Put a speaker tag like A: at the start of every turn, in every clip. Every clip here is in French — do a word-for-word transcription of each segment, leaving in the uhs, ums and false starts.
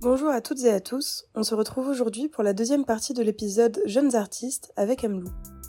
A: Bonjour à toutes et à tous, on se retrouve aujourd'hui pour la deuxième partie de l'épisode Jeunes artistes avec Amelou.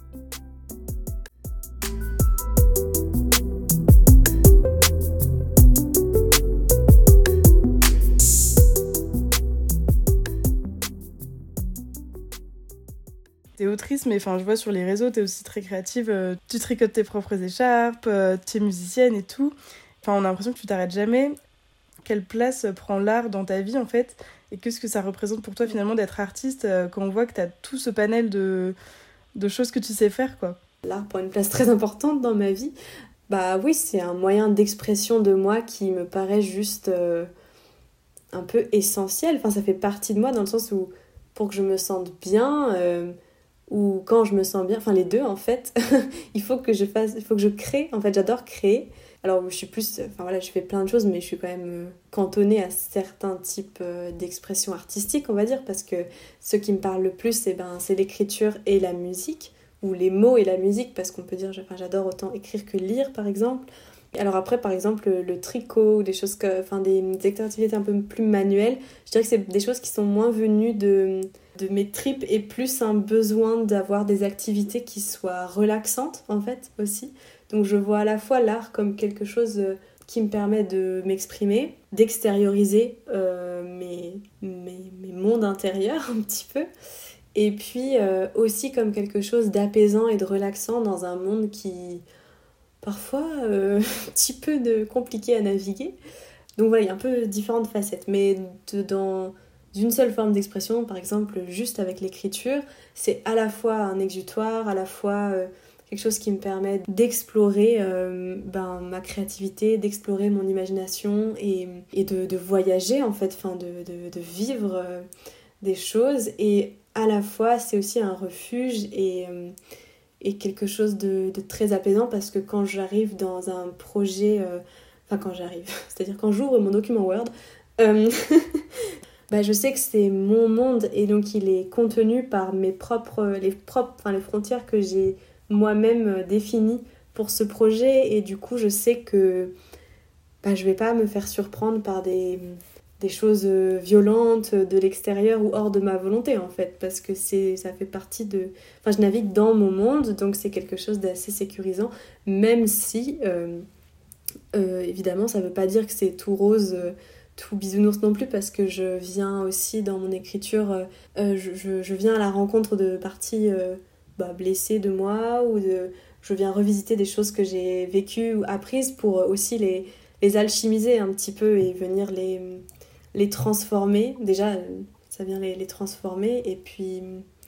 A: T'es autrice, mais enfin, je vois sur les réseaux, t'es aussi très créative, euh, tu tricotes tes propres écharpes, euh, t'es musicienne et tout. Enfin, on a l'impression que tu t'arrêtes jamais. Quelle place prend l'art dans ta vie en fait, et qu'est-ce que ça représente pour toi finalement d'être artiste euh, quand on voit que tu as tout ce panel de, de choses que tu sais faire quoi.
B: L'art prend une place très importante dans ma vie. Bah oui, c'est un moyen d'expression de moi qui me paraît juste euh, un peu essentiel. Enfin, ça fait partie de moi dans le sens où pour que je me sente bien euh, ou quand je me sens bien, enfin les deux en fait, il faut que je fasse, il faut que je crée. En fait, j'adore créer. Alors, je suis plus, enfin voilà, je fais plein de choses, mais je suis quand même cantonnée à certains types d'expressions artistiques, on va dire, parce que ce qui me parle le plus, eh ben, c'est l'écriture et la musique, ou les mots et la musique, parce qu'on peut dire, enfin, j'adore autant écrire que lire, par exemple. Alors après, par exemple, le, le tricot, ou des choses que, enfin, des, des activités un peu plus manuelles, je dirais que c'est des choses qui sont moins venues de, de mes tripes et plus un besoin d'avoir des activités qui soient relaxantes, en fait, aussi. Donc je vois à la fois l'art comme quelque chose qui me permet de m'exprimer, d'extérioriser euh, mes, mes, mes mondes intérieurs un petit peu, et puis euh, aussi comme quelque chose d'apaisant et de relaxant dans un monde qui parfois euh, un petit peu de compliqué à naviguer. Donc voilà, il y a un peu différentes facettes, mais de, dans une seule forme d'expression, par exemple juste avec l'écriture, c'est à la fois un exutoire, à la fois euh, quelque chose qui me permet d'explorer euh, ben, ma créativité, d'explorer mon imagination et, et de, de voyager en fait, enfin, de, de, de vivre euh, des choses. Et à la fois, c'est aussi un refuge et, euh, et quelque chose de, de très apaisant parce que quand j'arrive dans un projet, euh, enfin quand j'arrive, c'est-à-dire quand j'ouvre mon document Word, euh, bah, je sais que c'est mon monde et donc il est contenu par mes propres, les, propres, enfin, les frontières que j'ai moi-même définie pour ce projet et du coup je sais que bah, je vais pas me faire surprendre par des, des choses violentes de l'extérieur ou hors de ma volonté en fait parce que c'est, ça fait partie de... Enfin je navigue dans mon monde donc c'est quelque chose d'assez sécurisant même si euh, euh, évidemment ça veut pas dire que c'est tout rose euh, tout bisounours non plus parce que je viens aussi dans mon écriture euh, je, je, je viens à la rencontre de parties euh, bah, blessées de moi ou de, je viens revisiter des choses que j'ai vécues ou apprises pour aussi les, les alchimiser un petit peu et venir les, les transformer. Déjà, ça vient les, les transformer et puis,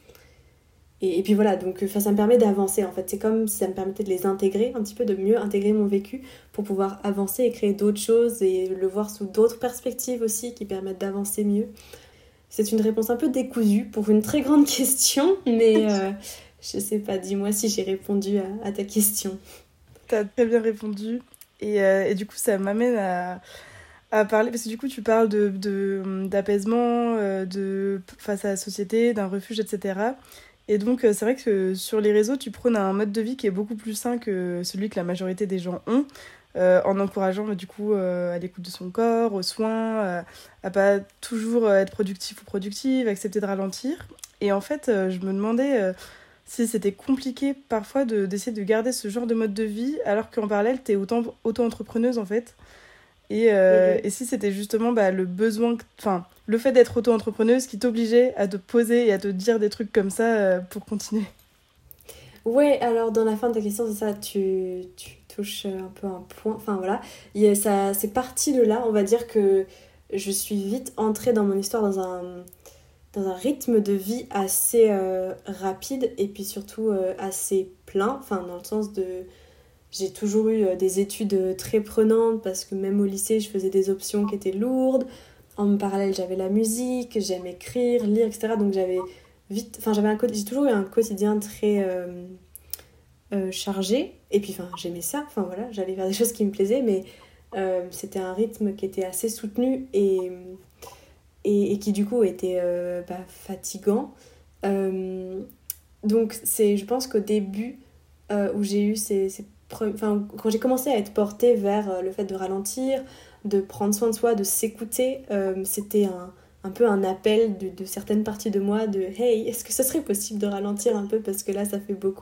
B: et, et puis voilà, donc enfin, ça me permet d'avancer en fait. C'est comme si ça me permettait de les intégrer, un petit peu de mieux intégrer mon vécu pour pouvoir avancer et créer d'autres choses et le voir sous d'autres perspectives aussi qui permettent d'avancer mieux. C'est une réponse un peu décousue pour une très grande question, mais euh, je sais pas, dis-moi si j'ai répondu à, à ta question.
A: T'as très bien répondu et, euh, et du coup ça m'amène à, à parler, parce que du coup tu parles de, de, d'apaisement euh, de, face à la société, d'un refuge, et cetera. Et donc c'est vrai que sur les réseaux tu prônes un mode de vie qui est beaucoup plus sain que celui que la majorité des gens ont. Euh, en encourageant bah, du coup euh, à l'écoute de son corps, aux soins, euh, à pas toujours euh, être productif ou productive, accepter de ralentir. Et en fait, euh, je me demandais euh, si c'était compliqué parfois de, d'essayer de garder ce genre de mode de vie, alors qu'en parallèle, t'es autant, auto-entrepreneuse en fait. Et, euh,
B: Mm-hmm.
A: et si c'était justement bah, le besoin, enfin, le fait d'être auto-entrepreneuse qui t'obligeait à te poser et à te dire des trucs comme ça euh, pour continuer.
B: Ouais, alors dans la fin de ta question, c'est ça, tu, tu touches un peu un point. Enfin voilà, il y a, ça, c'est parti de là. On va dire que je suis vite entrée dans mon histoire dans un, dans un rythme de vie assez euh, rapide et puis surtout euh, assez plein. Enfin, dans le sens de. J'ai toujours eu euh, des études très prenantes parce que même au lycée, je faisais des options qui étaient lourdes. En parallèle, j'avais la musique, j'aime écrire, lire, et cetera. Donc j'avais vite. Enfin, j'avais un, j'ai toujours eu un quotidien très. Euh, euh, chargée et puis enfin j'aimais ça, enfin voilà, j'allais faire des choses qui me plaisaient mais euh, c'était un rythme qui était assez soutenu et, et, et qui du coup était euh, bah, fatigant euh, donc c'est, je pense qu'au début euh, où j'ai eu ces, ces pre... enfin, quand j'ai commencé à être portée vers euh, le fait de ralentir, de prendre soin de soi, de s'écouter, euh, c'était un, un peu un appel de, de certaines parties de moi de « Hey, est-ce que ce serait possible de ralentir un peu parce que là, ça fait beaucoup ?»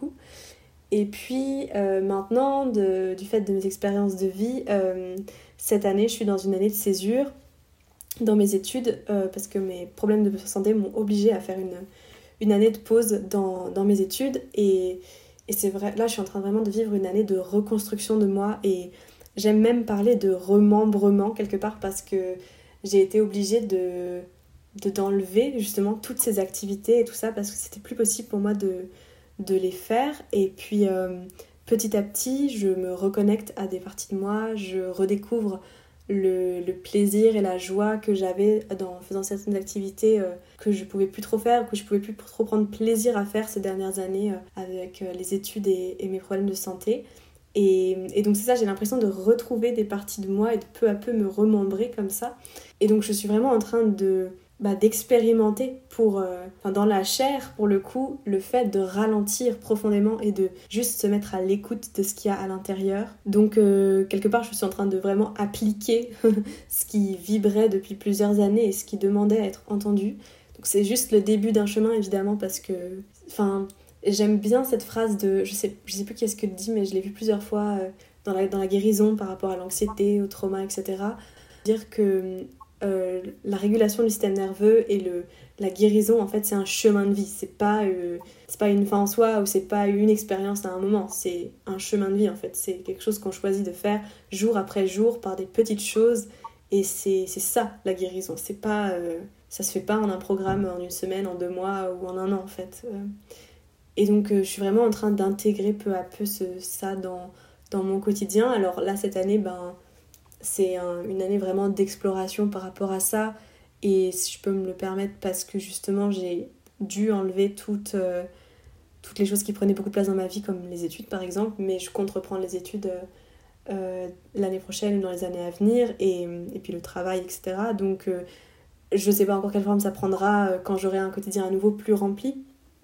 B: Et puis euh, maintenant, de, du fait de mes expériences de vie, euh, cette année, je suis dans une année de césure dans mes études euh, parce que mes problèmes de santé m'ont obligée à faire une, une année de pause dans, dans mes études. Et, et c'est vrai, là, je suis en train vraiment de vivre une année de reconstruction de moi et j'aime même parler de remembrement quelque part parce que j'ai été obligée de, de, d'enlever justement toutes ces activités et tout ça parce que c'était plus possible pour moi de, de les faire. Et puis euh, petit à petit, je me reconnecte à des parties de moi, je redécouvre le, le plaisir et la joie que j'avais en faisant certaines activités euh, que je pouvais plus trop faire, que je pouvais plus trop prendre plaisir à faire ces dernières années euh, avec euh, les études et, et mes problèmes de santé. Et, et donc c'est ça, j'ai l'impression de retrouver des parties de moi et de peu à peu me remembrer comme ça. Et donc je suis vraiment en train de, bah, d'expérimenter pour, euh, enfin, dans la chair pour le coup, le fait de ralentir profondément et de juste se mettre à l'écoute de ce qu'il y a à l'intérieur. Donc euh, quelque part je suis en train de vraiment appliquer ce qui vibrait depuis plusieurs années et ce qui demandait à être entendu. Donc c'est juste le début d'un chemin évidemment parce que... enfin, j'aime bien cette phrase de, je sais, je sais plus qui est-ce que le dit, mais je l'ai vu plusieurs fois euh, dans, la, dans la guérison par rapport à l'anxiété, au trauma, et cetera. Dire que euh, la régulation du système nerveux et le, la guérison, en fait, c'est un chemin de vie. C'est pas, euh, c'est pas une fin en soi ou c'est pas une expérience à un moment. C'est un chemin de vie, en fait. C'est quelque chose qu'on choisit de faire jour après jour par des petites choses. Et c'est, c'est ça, la guérison. C'est pas, euh, ça se fait pas en un programme, en une semaine, en deux mois ou en un an, en fait. Euh, Et donc, euh, je suis vraiment en train d'intégrer peu à peu ce, ça dans, dans mon quotidien. Alors là, cette année, ben, c'est un, une année vraiment d'exploration par rapport à ça. Et si je peux me le permettre, parce que justement, j'ai dû enlever toutes, euh, toutes les choses qui prenaient beaucoup de place dans ma vie, comme les études par exemple. Mais je compte reprendre les études euh, euh, l'année prochaine ou dans les années à venir. Et, et puis le travail, et cetera. Donc, euh, je ne sais pas encore quelle forme ça prendra euh, quand j'aurai un quotidien à nouveau plus rempli.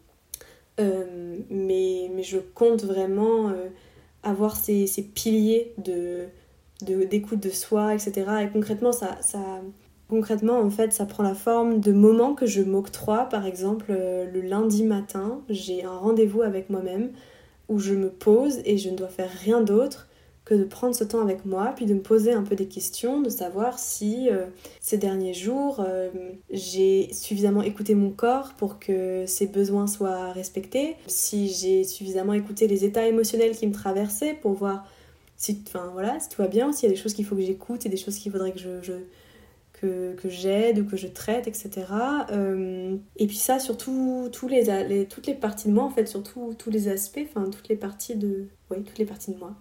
B: Euh, mais, mais je compte vraiment euh, avoir ces, ces piliers de, de, d'écoute de soi, et cetera. Et concrètement, ça, ça, concrètement, en fait, ça prend la forme de moments que je m'octroie. Par exemple, euh, le lundi matin, j'ai un rendez-vous avec moi-même où je me pose et je ne dois faire rien d'autre que de prendre ce temps avec moi, puis de me poser un peu des questions, de savoir si euh, ces derniers jours, euh, j'ai suffisamment écouté mon corps pour que ses besoins soient respectés, si j'ai suffisamment écouté les états émotionnels qui me traversaient pour voir si, enfin, voilà, si tout va bien, s'il y a des choses qu'il faut que j'écoute et des choses qu'il faudrait que je... je Que, que j'aide ou que je traite, et cetera. Euh, et puis ça, surtout tous les, les, toutes les parties de moi, en fait, surtout tous les aspects, enfin toutes les parties de... Oui, toutes les parties de moi.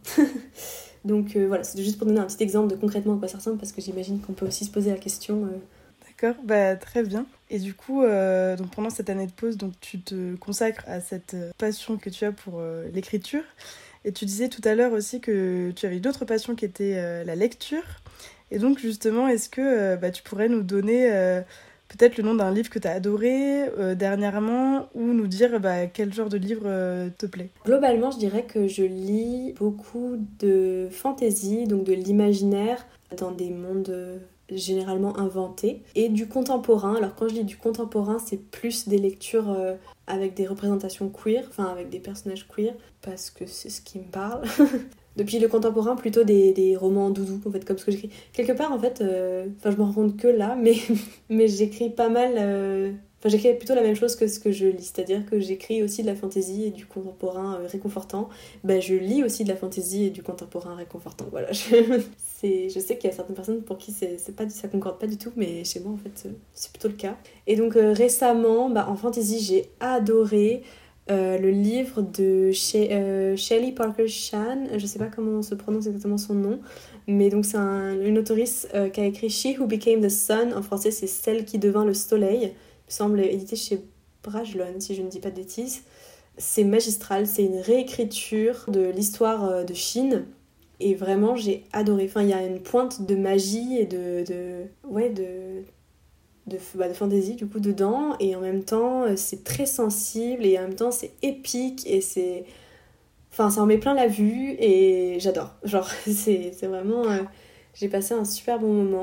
B: Donc euh, voilà, c'est juste pour donner un petit exemple de concrètement à quoi ça ressemble, parce que j'imagine qu'on peut aussi se poser la question. Euh...
A: D'accord, bah très bien. Et du coup, euh, donc pendant cette année de pause, donc tu te consacres à cette passion que tu as pour euh, l'écriture. Et tu disais tout à l'heure aussi que tu avais d'autres passions qui étaient euh, la lecture. Et donc justement, est-ce que euh, bah, tu pourrais nous donner euh, peut-être le nom d'un livre que tu as adoré euh, dernièrement ou nous dire bah, quel genre de livre euh, te plaît ?
B: Globalement, je dirais que je lis beaucoup de fantasy, donc de l'imaginaire, dans des mondes généralement inventés, et du contemporain. Alors quand je lis du contemporain, c'est plus des lectures euh, avec des représentations queer, enfin avec des personnages queer, parce que c'est ce qui me parle. Depuis le contemporain, plutôt des, des romans doudou, en fait, comme ce que j'écris. Quelque part, en fait, euh, enfin, je me rends compte que là, mais, mais j'écris pas mal... Euh, enfin, j'écris plutôt la même chose que ce que je lis, c'est-à-dire que j'écris aussi de la fantaisie et du contemporain euh, réconfortant. Ben, je lis aussi de la fantaisie et du contemporain réconfortant, voilà. Je, c'est, je sais qu'il y a certaines personnes pour qui c'est, c'est pas, ça concorde pas du tout, mais chez moi, en fait, c'est plutôt le cas. Et donc, euh, récemment, bah, en fantaisie, j'ai adoré... Euh, le livre de She- euh, Shelley Parker Chan, je sais pas comment on se prononce exactement son nom, mais donc c'est un, une auteurice euh, qui a écrit She Who Became the Sun, en français c'est Celle qui devint le soleil, il me semble édité chez Brajlon si je ne dis pas de bêtises. C'est magistral, c'est une réécriture de l'histoire de Chine et vraiment j'ai adoré. Enfin, il y a une pointe de magie et de, de ouais de De, bah, de fantasy du coup dedans, et en même temps c'est très sensible et en même temps c'est épique et c'est enfin ça en met plein la vue et j'adore, genre c'est, c'est vraiment euh... j'ai passé un super bon moment.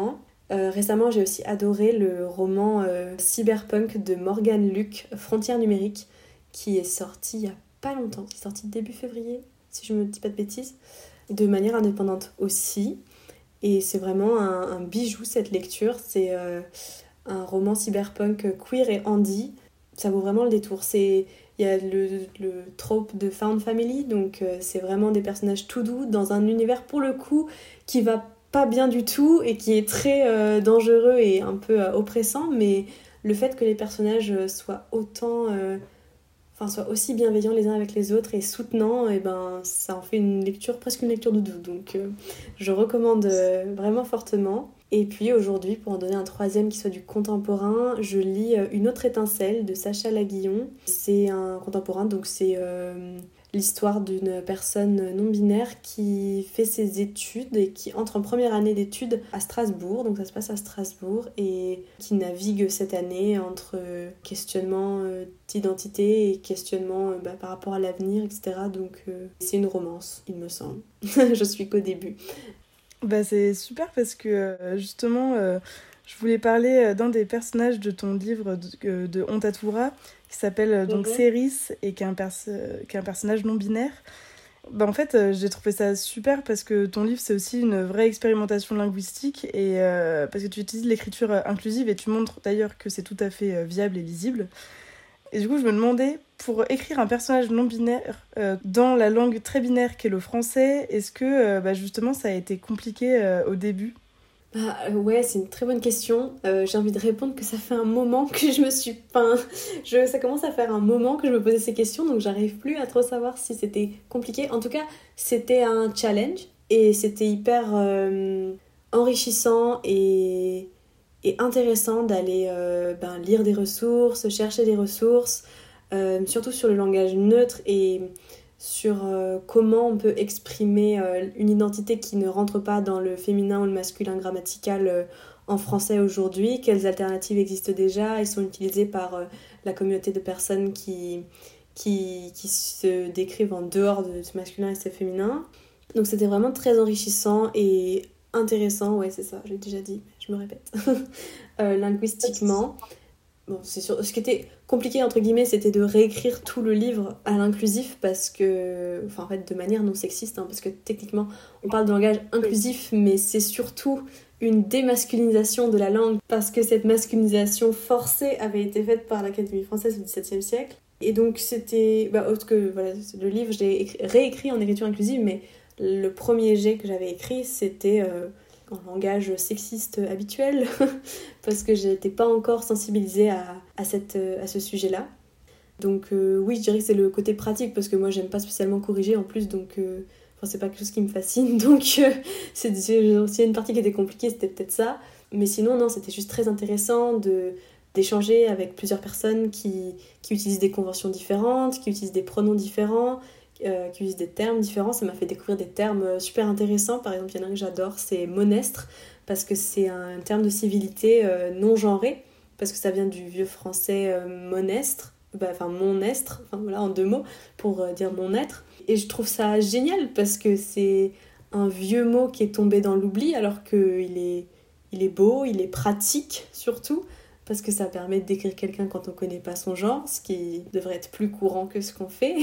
B: Euh, récemment, j'ai aussi adoré le roman euh, cyberpunk de Morgane Luc, Frontières numériques, qui est sorti il y a pas longtemps, qui est sorti début février, si je me dis pas de bêtises, de manière indépendante aussi. Et c'est vraiment un, un bijou cette lecture. C'est euh, un roman cyberpunk queer et handy. Ça vaut vraiment le détour. C'est, il y a le, le trope de found family, donc euh, c'est vraiment des personnages tout doux dans un univers pour le coup qui va pas bien du tout et qui est très euh, dangereux et un peu euh, oppressant, mais le fait que les personnages soient autant... Euh, enfin, soient aussi bienveillants les uns avec les autres et soutenants, et ben, ça en fait une lecture, presque une lecture doudou. Donc euh, je recommande euh, vraiment fortement. Et puis aujourd'hui, pour en donner un troisième qui soit du contemporain, je lis euh, Une autre étincelle de Sacha Laguillon. C'est un contemporain, donc c'est euh, l'histoire d'une personne non-binaire qui fait ses études et qui entre en première année d'études à Strasbourg, donc ça se passe à Strasbourg, et qui navigue cette année entre questionnement d'identité et questionnement bah, par rapport à l'avenir, et cetera. Donc euh, c'est une romance, il me semble. Je suis qu'au début.
A: Bah, c'est super parce que euh, justement, euh, je voulais parler d'un des personnages de ton livre de, de Ontatura, qui s'appelle euh, donc mm-hmm. Céris et qui est, un perso- qui est un personnage non-binaire. Bah, en fait, euh, j'ai trouvé ça super parce que ton livre, c'est aussi une vraie expérimentation linguistique et euh, parce que tu utilises l'écriture inclusive et tu montres d'ailleurs que c'est tout à fait euh, viable et lisible. Et du coup, je me demandais, pour écrire un personnage non-binaire euh, dans la langue très binaire qu'est le français, est-ce que euh, bah, justement ça a été compliqué euh, au début ?
B: Bah, euh, ouais, c'est une très bonne question. Euh, j'ai envie de répondre que ça fait un moment que je me suis... Enfin, je... ça commence à faire un moment que je me posais ces questions, donc j'arrive plus à trop savoir si c'était compliqué. En tout cas, c'était un challenge et c'était hyper euh, enrichissant et... et intéressant d'aller euh, ben, lire des ressources, chercher des ressources, euh, surtout sur le langage neutre et sur euh, comment on peut exprimer euh, une identité qui ne rentre pas dans le féminin ou le masculin grammatical euh, en français aujourd'hui, quelles alternatives existent déjà et sont utilisées par euh, la communauté de personnes qui, qui, qui se décrivent en dehors de ce masculin et ce féminin. Donc c'était vraiment très enrichissant et intéressant, ouais c'est ça, j'ai déjà dit, je me répète, euh, linguistiquement. Bon, c'est sûr. Ce qui était compliqué, entre guillemets, c'était de réécrire tout le livre à l'inclusif parce que... Enfin, en fait, de manière non sexiste, hein, parce que techniquement, on parle de langage inclusif, mais c'est surtout une démasculinisation de la langue parce que cette masculinisation forcée avait été faite par l'Académie française au dix-septième siècle. Et donc, c'était... Bah, autre que... Voilà, le livre, je l'ai écrit... réécrit en écriture inclusive, mais le premier jet que j'avais écrit, c'était... Euh... en langage sexiste habituel parce que j'étais pas encore sensibilisée à, à, cette, à ce sujet-là. Donc euh, oui, je dirais que c'est le côté pratique parce que moi j'aime pas spécialement corriger en plus, donc euh, enfin, c'est pas quelque chose qui me fascine, donc euh, c'est, s'il y a une partie qui était compliquée, c'était peut-être ça. Mais sinon, non, c'était juste très intéressant de, d'échanger avec plusieurs personnes qui, qui utilisent des conventions différentes, qui utilisent des pronoms différents, Euh, qui utilisent des termes différents. Ça m'a fait découvrir des termes super intéressants. Par exemple, il y en a un que j'adore, c'est monestre, parce que c'est un terme de civilité euh, non genré, parce que ça vient du vieux français euh, monestre, bah, enfin mon estre, enfin voilà, en deux mots, pour euh, dire mon être. Et je trouve ça génial, parce que c'est un vieux mot qui est tombé dans l'oubli, alors qu'il est, il est beau, il est pratique surtout, parce que ça permet de décrire quelqu'un quand on connaît pas son genre, ce qui devrait être plus courant que ce qu'on fait.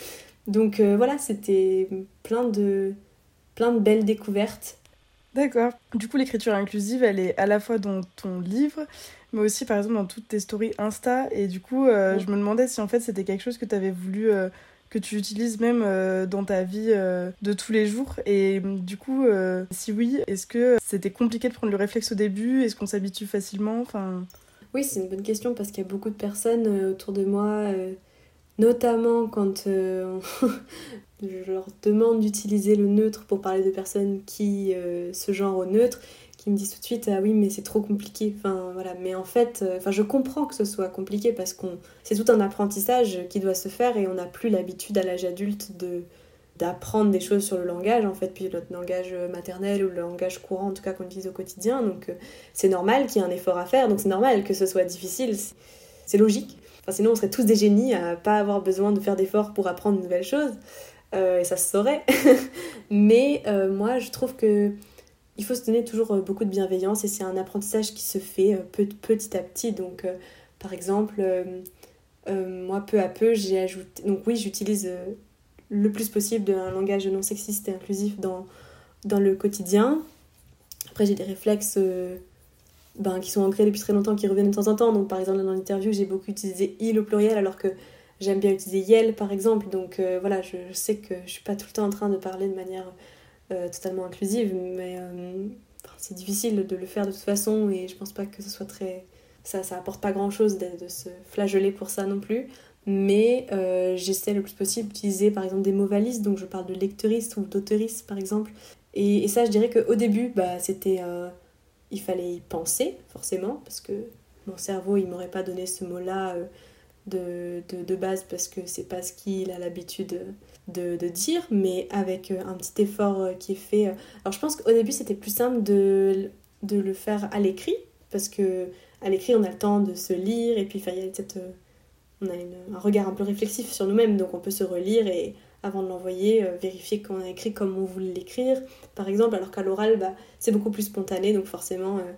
B: Donc euh, voilà, c'était plein de, plein de belles découvertes.
A: D'accord. Du coup, l'écriture inclusive, elle est à la fois dans ton livre, mais aussi par exemple dans toutes tes stories Insta. Et du coup, euh, ouais. je me demandais si en fait c'était quelque chose que tu avais voulu, euh, que tu utilises même euh, dans ta vie euh, de tous les jours. Et du coup, euh, si oui, est-ce que c'était compliqué de prendre le réflexe au début ? Est-ce qu'on s'habitue facilement ? Enfin...
B: Oui, c'est une bonne question parce qu'il y a beaucoup de personnes euh, autour de moi... Euh... Notamment quand euh, je leur demande d'utiliser le neutre pour parler de personnes qui euh, se genrent au neutre, qui me disent tout de suite « Ah oui, mais c'est trop compliqué. » Enfin, voilà. Mais en fait, euh, je comprends que ce soit compliqué parce que c'est tout un apprentissage qui doit se faire et on n'a plus l'habitude à l'âge adulte de, d'apprendre des choses sur le langage, en fait, puis notre langage maternel ou le langage courant, en tout cas qu'on utilise au quotidien. Donc euh, c'est normal qu'il y ait un effort à faire, donc c'est normal que ce soit difficile. C'est, c'est logique. Enfin, sinon, on serait tous des génies à pas avoir besoin de faire d'efforts pour apprendre de nouvelles choses. Euh, et ça se saurait. Mais euh, moi, je trouve qu'il il faut se donner toujours euh, beaucoup de bienveillance et c'est un apprentissage qui se fait euh, pe- petit à petit. Donc, euh, par exemple, euh, euh, moi, peu à peu, j'ai ajouté... Donc oui, j'utilise euh, le plus possible un langage non sexiste et inclusif dans, dans le quotidien. Après, j'ai des réflexes euh, ben, qui sont ancrés depuis très longtemps, qui reviennent de temps en temps. Donc, par exemple, dans l'interview, j'ai beaucoup utilisé il au pluriel, alors que j'aime bien utiliser yel, par exemple. Donc, euh, voilà, je, je sais que je suis pas tout le temps en train de parler de manière euh, totalement inclusive, mais euh, enfin, c'est difficile de le faire de toute façon, et je pense pas que ce soit très... Ça, ça apporte pas grand-chose de, de se flageller pour ça non plus. Mais euh, j'essaie le plus possible d'utiliser, par exemple, des mots valises. Donc, je parle de lecteuriste ou d'auteuriste, par exemple. Et, et ça, je dirais qu'au début, bah, c'était... Euh, il fallait y penser, forcément, parce que mon cerveau, il m'aurait pas donné ce mot-là euh, de, de, de base, parce que c'est pas ce qu'il a l'habitude de, de dire, mais avec euh, un petit effort euh, qui est fait. euh. Alors, je pense qu'au début, c'était plus simple de, de le faire à l'écrit, parce que à l'écrit, on a le temps de se lire, et puis enfin, il y a cette, euh, on a une- un regard un peu réflexif sur nous-mêmes, donc on peut se relire et avant de l'envoyer, euh, vérifier qu'on a écrit comme on voulait l'écrire, par exemple, alors qu'à l'oral, bah, c'est beaucoup plus spontané, donc forcément, euh,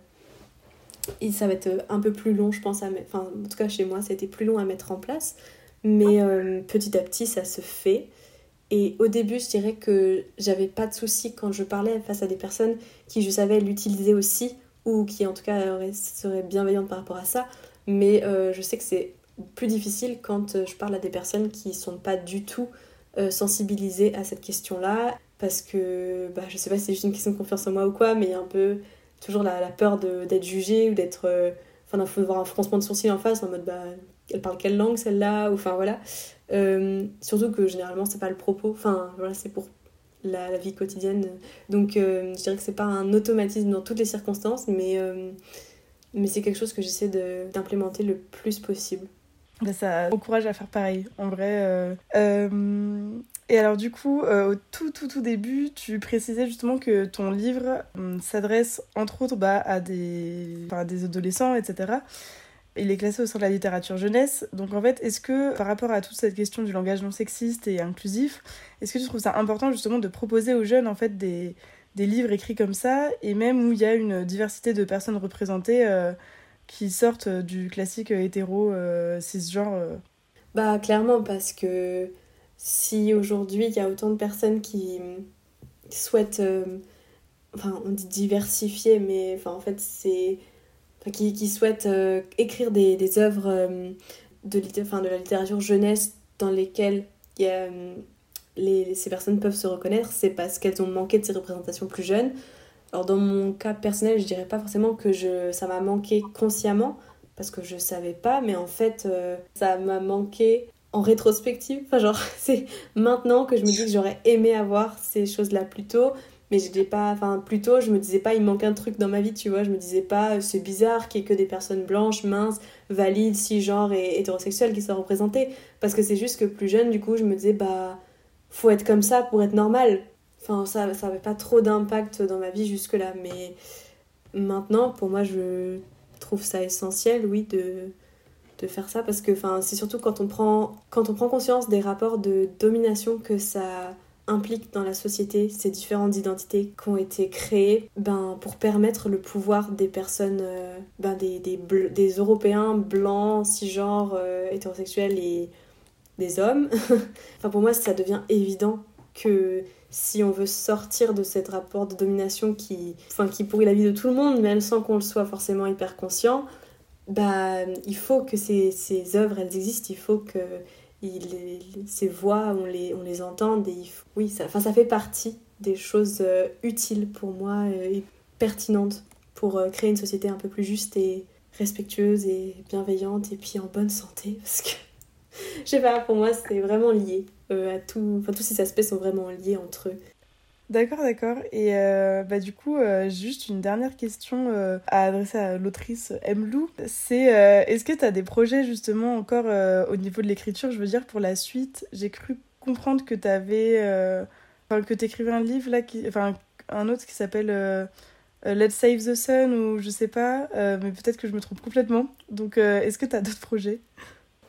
B: et ça va être euh, un peu plus long, je pense, à mettre... Enfin, en tout cas, chez moi, ça a été plus long à mettre en place, mais euh, petit à petit, ça se fait. Et au début, je dirais que j'avais pas de soucis quand je parlais face à des personnes qui, je savais, l'utilisaient aussi, ou qui, en tout cas, auraient- seraient bienveillantes par rapport à ça, mais euh, je sais que c'est plus difficile quand euh, je parle à des personnes qui sont pas du tout euh, sensibilisées à cette question-là, parce que, bah, je sais pas si c'est juste une question de confiance en moi ou quoi, mais il y a un peu toujours la, la peur de, d'être jugée ou d'être... euh, Enfin, il faut avoir un froncement de sourcil en face, en mode, bah, elle parle quelle langue celle-là, ou enfin voilà. Euh, surtout que généralement, c'est pas le propos, enfin voilà, c'est pour la, la vie quotidienne. Donc, euh, je dirais que c'est pas un automatisme dans toutes les circonstances, mais, euh, mais c'est quelque chose que j'essaie de, d'implémenter le plus possible.
A: Bah, ça encourage à faire pareil, en vrai. euh. Euh, Et alors du coup, euh, au tout tout tout début, tu précisais justement que ton livre euh, s'adresse entre autres bah, à des... enfin, à des adolescents, et cetera. Il est classé au sein de la littérature jeunesse. Donc en fait, est-ce que par rapport à toute cette question du langage non sexiste et inclusif, est-ce que tu trouves ça important justement de proposer aux jeunes en fait des, des livres écrits comme ça, et même où il y a une diversité de personnes représentées euh, qui sortent du classique hétéro euh, cisgenre euh.
B: Bah, clairement, parce que si aujourd'hui il y a autant de personnes qui souhaitent, euh, enfin, on dit diversifier, mais enfin, en fait, c'est. Enfin, qui, qui souhaitent euh, écrire des, des œuvres euh, de, litté- enfin, de la littérature jeunesse dans lesquelles il y a, euh, les, ces personnes peuvent se reconnaître, c'est parce qu'elles ont manqué de ces représentations plus jeunes. Alors dans mon cas personnel, je dirais pas forcément que je, ça m'a manqué consciemment, parce que je savais pas, mais en fait, euh, ça m'a manqué en rétrospective. Enfin, genre, c'est maintenant que je me dis que j'aurais aimé avoir ces choses-là plus tôt, mais je n'ai pas, enfin, plus tôt, je me disais pas, il manque un truc dans ma vie, tu vois, je me disais pas, c'est bizarre qu'il y ait que des personnes blanches, minces, valides, cisgenres et hétérosexuelles qui soient représentées, parce que c'est juste que plus jeune, du coup, je me disais, bah, faut être comme ça pour être normal. Enfin, ça ça avait pas trop d'impact dans ma vie jusque-là, mais maintenant, pour moi, je trouve ça essentiel, oui, de, de faire ça, parce que enfin, c'est surtout quand on, prend, quand on prend conscience des rapports de domination que ça implique dans la société, ces différentes identités qui ont été créées ben, pour permettre le pouvoir des personnes, euh, ben, des, des, bl- des Européens blancs, cisgenres, euh, hétérosexuels et des hommes. Enfin, pour moi, ça devient évident que si on veut sortir de cet rapport de domination qui, enfin, qui pourrit la vie de tout le monde, même sans qu'on le soit forcément hyper conscient, bah, il faut que ces, ces œuvres, elles existent, il faut que il, ces voix, on les, on les entende, et il faut- oui, ça, enfin, ça fait partie des choses euh, utiles pour moi euh, et pertinentes pour euh, créer une société un peu plus juste et respectueuse et bienveillante et puis en bonne santé, parce que je sais pas, pour moi, c'est vraiment lié euh, à tout. Enfin, tous ces aspects sont vraiment liés entre eux.
A: D'accord, d'accord. Et euh, bah, du coup, euh, juste une dernière question euh, à adresser à l'autrice Emlou. C'est euh, est-ce que tu as des projets justement encore euh, au niveau de l'écriture, je veux dire, pour la suite? J'ai cru comprendre que tu avais. Euh, enfin, que tu écrivais un livre là, qui, enfin, un autre qui s'appelle euh, euh, Let's Save the Sun ou je sais pas, euh, mais peut-être que je me trompe complètement. Donc, euh, est-ce que tu as d'autres projets?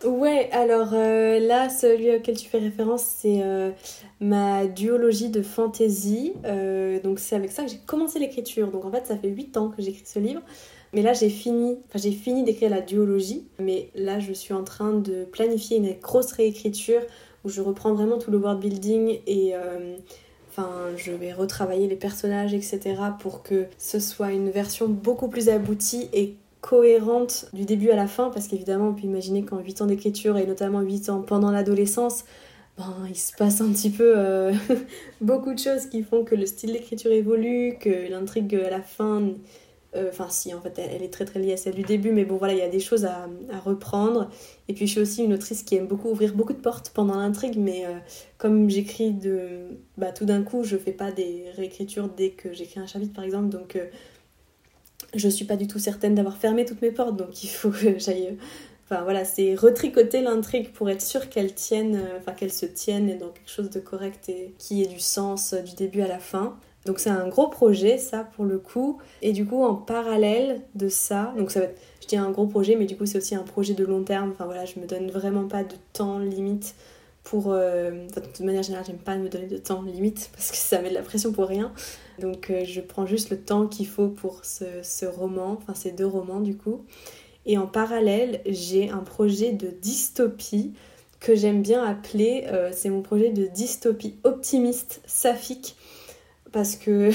B: Ouais, alors euh, là, celui auquel tu fais référence, c'est euh, ma duologie de fantasy. Euh, donc c'est avec ça que j'ai commencé l'écriture. Donc en fait, ça fait huit ans que j'écris ce livre. Mais là, j'ai fini, enfin, j'ai fini d'écrire la duologie. Mais là, je suis en train de planifier une grosse réécriture où je reprends vraiment tout le world building et euh, enfin, je vais retravailler les personnages, et cetera pour que ce soit une version beaucoup plus aboutie et cohérente du début à la fin, parce qu'évidemment on peut imaginer qu'en huit ans d'écriture et notamment huit ans pendant l'adolescence, ben, il se passe un petit peu euh, beaucoup de choses qui font que le style d'écriture évolue, que l'intrigue à la fin, euh, enfin si en fait elle, elle est très très liée à celle du début, mais bon voilà, il y a des choses à, à reprendre. Et puis je suis aussi une autrice qui aime beaucoup ouvrir beaucoup de portes pendant l'intrigue, mais euh, comme j'écris de, bah, tout d'un coup je fais pas des réécritures dès que j'écris un chapitre par exemple, donc euh, je suis pas du tout certaine d'avoir fermé toutes mes portes, donc il faut que j'aille... Enfin voilà, c'est retricoter l'intrigue pour être sûre qu'elle tienne, enfin qu'elle se tienne dans quelque chose de correct et qui ait du sens du début à la fin. Donc c'est un gros projet, ça, pour le coup. Et du coup, en parallèle de ça, donc ça va être, je dis un gros projet, mais du coup c'est aussi un projet de long terme. Enfin voilà, je me donne vraiment pas de temps limite pour... Euh... Enfin, de manière générale, j'aime pas me donner de temps limite, parce que ça met de la pression pour rien. Donc euh, je prends juste le temps qu'il faut pour ce, ce roman, enfin ces deux romans du coup. Et en parallèle, j'ai un projet de dystopie que j'aime bien appeler, euh, c'est mon projet de dystopie optimiste saphique, parce que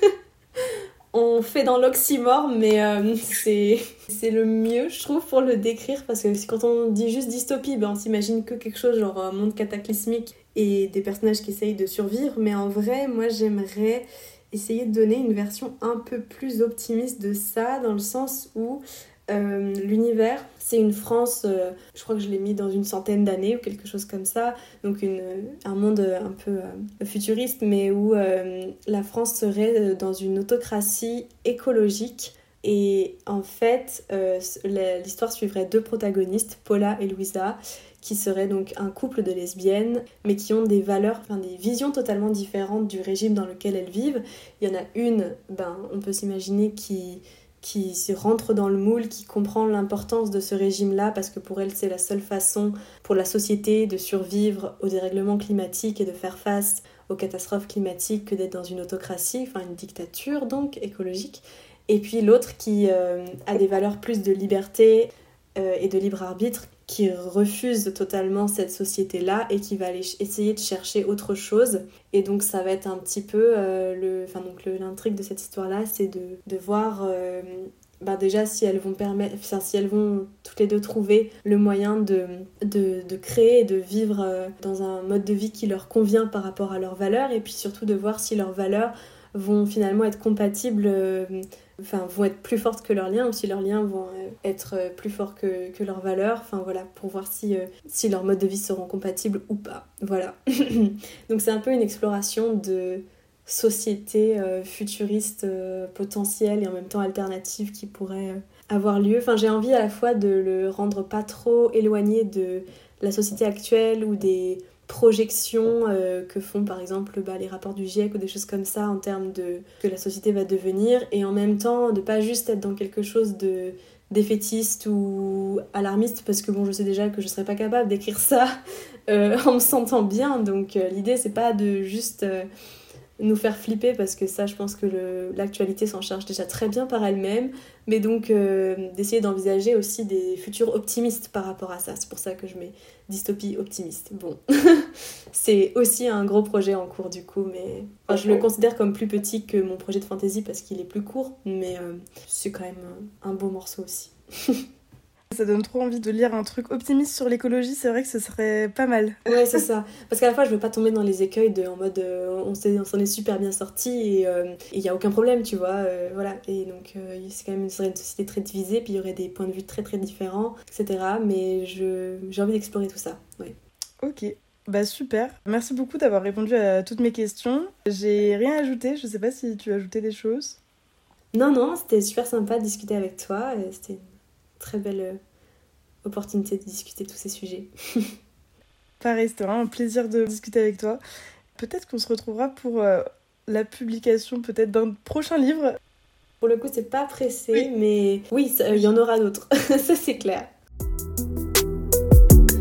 B: on fait dans l'oxymore, mais euh, c'est, c'est le mieux, je trouve, pour le décrire, parce que quand on dit juste dystopie, ben, on s'imagine que quelque chose genre un monde cataclysmique et des personnages qui essayent de survivre, mais en vrai, moi j'aimerais essayer de donner une version un peu plus optimiste de ça, dans le sens où euh, l'univers, c'est une France, euh, je crois que je l'ai mis dans une centaine d'années ou quelque chose comme ça, donc une, un monde un peu euh, futuriste, mais où euh, la France serait dans une autocratie écologique. Et en fait, euh, l'histoire suivrait deux protagonistes, Paula et Louisa, qui seraient donc un couple de lesbiennes, mais qui ont des valeurs, enfin des visions totalement différentes du régime dans lequel elles vivent. Il y en a une, ben, on peut s'imaginer, qui, qui se rentre dans le moule, qui comprend l'importance de ce régime-là, parce que pour elle, c'est la seule façon pour la société de survivre au dérèglement climatique et de faire face aux catastrophes climatiques que d'être dans une autocratie, enfin une dictature donc écologique. Et puis l'autre qui euh, a des valeurs plus de liberté euh, et de libre arbitre, qui refuse totalement cette société-là et qui va aller essayer de chercher autre chose. Et donc ça va être un petit peu euh, le, enfin donc le, l'intrigue de cette histoire-là, c'est de, de voir euh, ben déjà si elles vont permettre, enfin, si elles vont toutes les deux trouver le moyen de, de, de créer et de vivre euh, dans un mode de vie qui leur convient par rapport à leurs valeurs, et puis surtout de voir si leurs valeurs vont finalement être compatibles, euh, enfin vont être plus fortes que leurs liens, ou si leurs liens vont euh, être euh, plus forts que, que leurs valeurs, enfin voilà, pour voir si, euh, si leurs modes de vie seront compatibles ou pas, voilà. Donc c'est un peu une exploration de société euh, futuriste euh, potentielle et en même temps alternative qui pourrait euh, avoir lieu. Enfin j'ai envie à la fois de le rendre pas trop éloigné de la société actuelle ou des projections euh, que font par exemple bah, les rapports du GIEC ou des choses comme ça en termes de que la société va devenir, et en même temps de pas juste être dans quelque chose de défaitiste ou alarmiste, parce que bon je sais déjà que je serais pas capable d'écrire ça euh, en me sentant bien, donc euh, l'idée c'est pas de juste euh, nous faire flipper, parce que ça je pense que le, l'actualité s'en charge déjà très bien par elle-même, mais donc euh, d'essayer d'envisager aussi des futurs optimistes par rapport à ça. C'est pour ça que je mets dystopie optimiste. Bon, c'est aussi un gros projet en cours du coup, mais enfin, je le considère comme plus petit que mon projet de fantasy parce qu'il est plus court, mais euh, c'est quand même un beau morceau aussi.
A: Ça donne trop envie de lire un truc optimiste sur l'écologie, c'est vrai que ce serait pas mal.
B: Ouais, c'est ça. Parce qu'à la fois, je veux pas tomber dans les écueils de en mode euh, on, s'est, on s'en est super bien sorti et il euh, y a aucun problème, tu vois. Euh, voilà. Et donc, euh, c'est quand même une, une société très divisée, puis il y aurait des points de vue très très différents, et cetera. Mais je, j'ai envie d'explorer tout ça. Ouais.
A: Ok. Bah super. Merci beaucoup d'avoir répondu à toutes mes questions. J'ai rien ajouté, je sais pas si tu as ajouté des choses.
B: Non, non, c'était super sympa de discuter avec toi. Et c'était une très belle opportunité de discuter de tous ces sujets.
A: Pareil, c'était vraiment un plaisir de discuter avec toi. Peut-être qu'on se retrouvera pour euh, la publication peut-être d'un prochain livre.
B: Pour le coup, c'est pas pressé,
A: oui.
B: mais oui, il y en aura d'autres. Ça, c'est clair.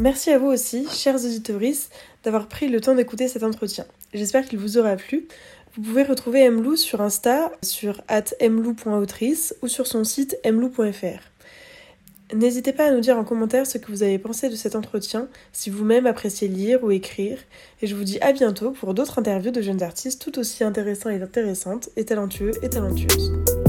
A: Merci à vous aussi, chers auditeurs, d'avoir pris le temps d'écouter cet entretien. J'espère qu'il vous aura plu. Vous pouvez retrouver Emlou sur Insta, sur arobase emlou point autrice ou sur son site emlou point f r. N'hésitez pas à nous dire en commentaire ce que vous avez pensé de cet entretien, si vous-même appréciez lire ou écrire, et je vous dis à bientôt pour d'autres interviews de jeunes artistes tout aussi intéressants et intéressantes, et talentueux et talentueuses.